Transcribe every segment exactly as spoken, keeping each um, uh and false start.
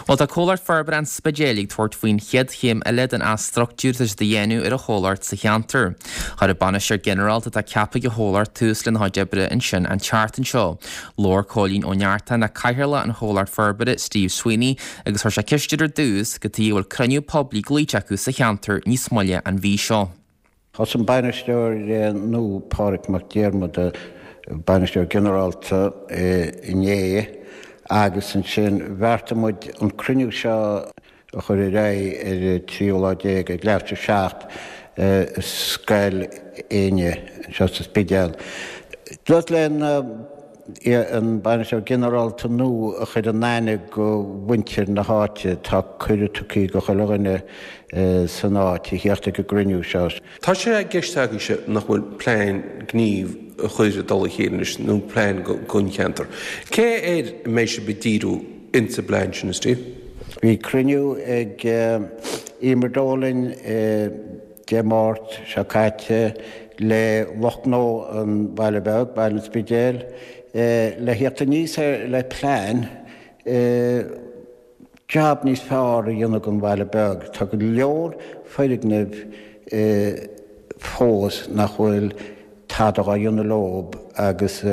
Well tá cólar ferber an spedélig tuairt faoin chiad chéim eile an as struchtúrtas de dhéanú ar a chóláirt sa cheantar. Char a banisir generalta tá ceapa go chóláirt túslinn há debre in sin an chartan seo. Lór cólín ónearta na caiharla an chóláirt ferbere Steve Sweeney agus thar se cistidir dús go tí bhfuil cruniú poblí glíte acu sa cheantar níos moille an bhí seo. Has an bainisteoir nó Pádraig McDiarmid a bainisteoir generalta inné agus an sin bhartamid an cruniú seo a chur i ré ar tríoláidéag ag leabhte seacht scail éine seo sa spidéal. Dúirt len an bainisteoir generalta nó a chud an náine go bhaintear na háite tá cuireadh tuí go chulaghine san áit i dhéachta go gruniú seo. Tá sé ag gceiste se nach bhfuil plán gníomh a chuir dul chéanis nó plán gon cheantar. Cé é mééis se bedíú inta blain sin istí? Bhí cruniú ag imardólinn démát se caite le Lochnó an Bailebeg, Bail an Spidéal, le héachta níos le plán job níos fearr a dhéanamh an Bailebeg. Tá go leor féidirgnimh fós nach bhfuil tádag a dhéanamh lob agus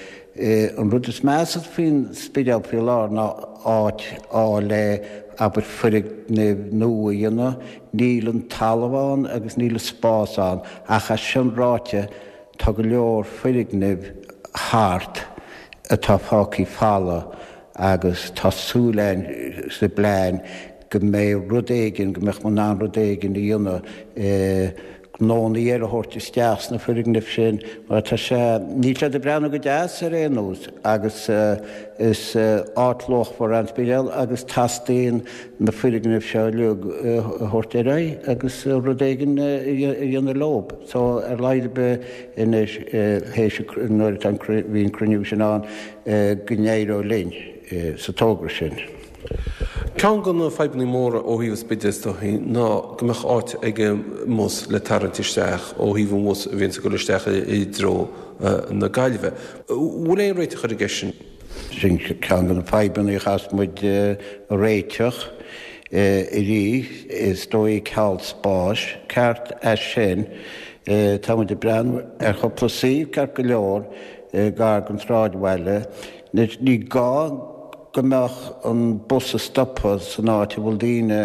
an rud is measad faoin spidéal faoi lár ná áit á le aber féidirgnimh nua a dhéanamh níl an talamháin agus níl an spásán ach a sin ráite tá go leor féidirgnimh háart atá fácaí fála agus tásúlein sa bláin go mé rudéigin go meach man ná rudéigin i dhéanamh nóí ar a thuirt isteas na féidirgnimh sin, mar tá sé níl le de breanna go deas ar éonús agus is áitlóch for an spidéal agus tasdaon na féidirgnimh seo leog thuirt ar é agus rudéigin i dhéanamh lob. So ar leide be inis hééis nuair an bhíon cruniú sin an gnéadú linn sa tógra sin. Ceann gan na feibní móra ó híomh spidéasta ná gombeach áit ag mus le tarantisteach ó híomh mus a bhíonn sa go leisteach i dro na Gaillimhe. Bhfuil éon réite chuir sin? Sin ceann gan na feibní chasmuid réiteach i rí is dóí ceall spáis, ceart a sin tá muid de brean ar choplasaí ceart go leor gar an tráidhhaile, ní gá gombeach an bus a stoppa san áite bhfuil daoine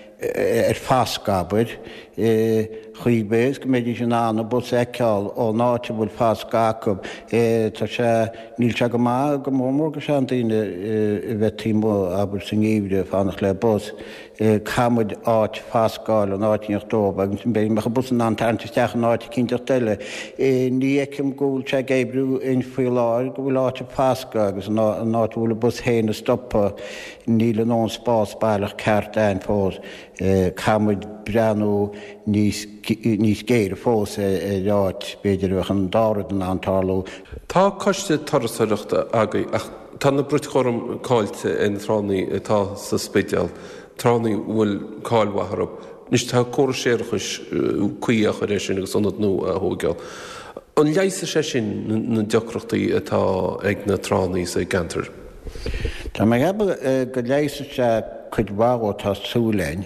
ar fáscabair chuoibéis go méidir sin anna bus eiceáil ó náte bhfuil fáscacab tá sé níl se go má go mór go sean daoine bheith tímó aber san íomhre fánach le bus camid áit fáscáil an áitineach dób agus sin béim meach bus an antarntisteach an áite cinteach teile. Ní eicim gúil se gébrú in faoi láir go bhfuil áite fásca agus an áit bhfuil bus héna stoppa níl an ón spás bailach ceart ein fós camid breanú níos géir fós ráit beidir bheith an dárad an antarlú. Tá coiste tarasaireachta agaí ach tá na brut chom cáilte in tránaí atá sa spidéal. Tránaí bhfuil cáilmhatharb. Nis tá córa séirechas cuiach a rééis sin agus sonad nó a thógeal. An leise sé sin na deocrochtaí atá ag na tránaí sa gantar. Tá mé hebh go leise se chuid bhá tá súlein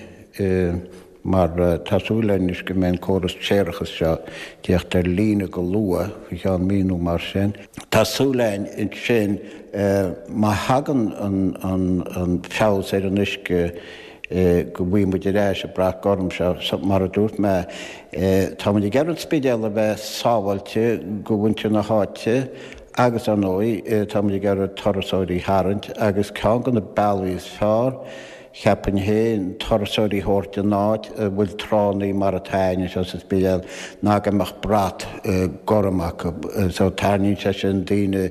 mar tásúlein is go mbeidh córas séirechas seo díocht ar lína go lua fi an míú mar sin. Tásúlein in sin má hagan an feabhas ar an isce go bhfuimid réis a brath gorm se mar a dúirt me tá muid gearann spidéal a bheith sábhailte go bhainte na háite agus an óí tá muid gearann tarasóirí Harrant agus ceann gan na bailíos fearr cheapan héin tarasóirí thuirte náid bhfuil tránaí mar a taine se sa spidéal ná amach brat gormach so tarnín se sin daoine.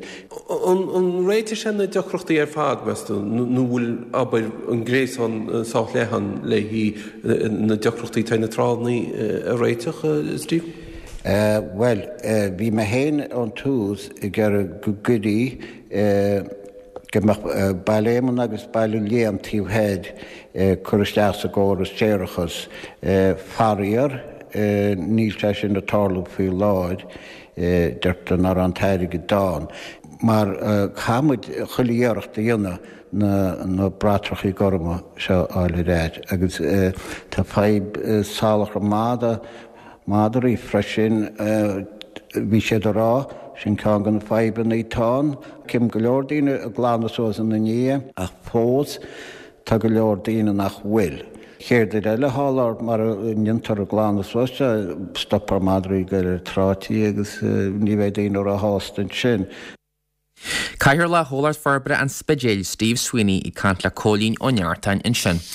An réite sin na deocrochtaí ar fád meú nó bhfuil aber an gréis an sáthléhan le hí na deocrochtaí taine tránaí a réiteach, Steve? Well, bhí me héin an tús i gur go godaí bailléman agus bailú léan tíomhhéad chuiristeach sa góras séirechas faríar níl te sin na tarlú faoi láid deirta nar an tairigh dáin. Mar chamuid chuilíoireachta dhéanamh na bratrachaí gorma seo ála réid. Agus tá fáib sálacha máda mádarí freisin bhí sé rá sin cá gan fáiban í tán, cim go leordíine a gláánasós an na ní ach fós tá go leordíine nach bhfuil. Chéir de eile hálar mar nintar a gláánasóiste stoppar mádarí go trátí agus ní bheith daon ar a hástan sin. Caithfear le hólar forbre an spidéil Steve Sweeney i cant le cólín óneartain in sin.